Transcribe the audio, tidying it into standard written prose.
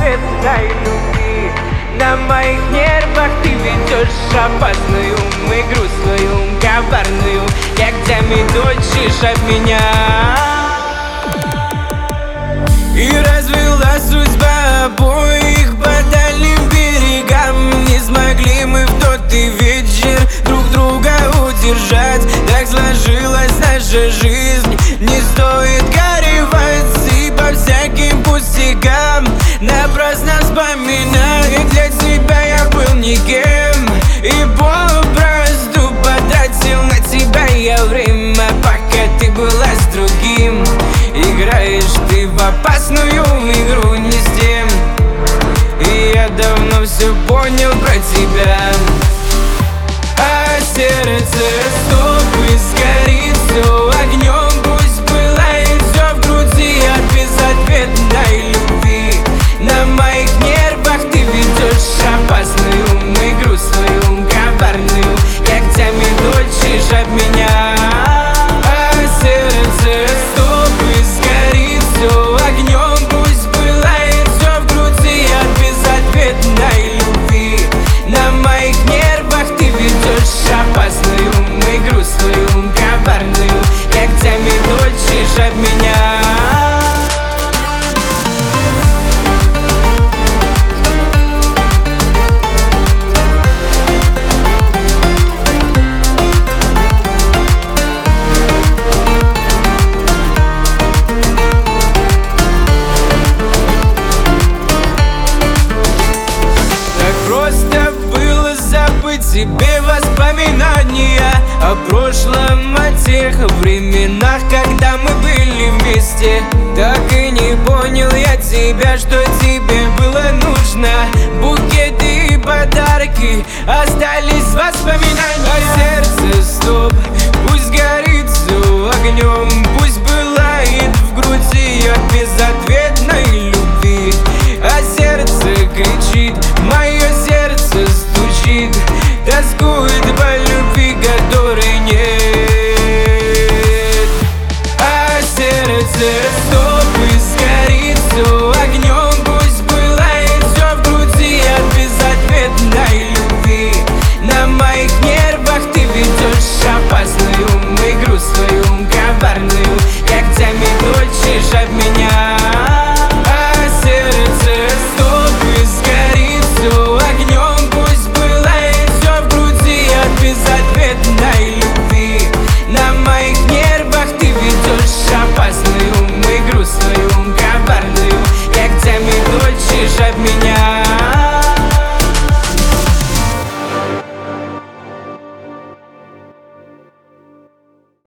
безответной любви. На моих нервах ты ведешь опасную игру свою, коварную, когтями точишь об меня. И развела судьба обоих по дальним берегам. Не смогли мы в тот и вечер друг друга удержать. Так сложилась наша жизнь, не стоит горевать и по всяким пустякам напрасно вспоминать. Для тебя я был никем и попросту потратил на тебя я время, пока ты была с другим. Играешь ты в опасную игру не с тем, и я давно все понял про тебя. А сердце стоп и сгорит все огнем, пусть пылает все в груди от безответной любви. На моих нервах ты ведешь опасную игру свою, коварную, когтями точишь об меня. А сердце стоп и сгорит все огнем, пусть пылает все в груди от безответной любви. На моих нервах ты ведешь опасную игру свою, коварную, когтями точишь об меня. Просто было забыть себе воспоминания о прошлом, о тех временах, когда мы были вместе. Так и не понял я тебя, что тебе было нужно. Букеты и подарки остались воспоминания.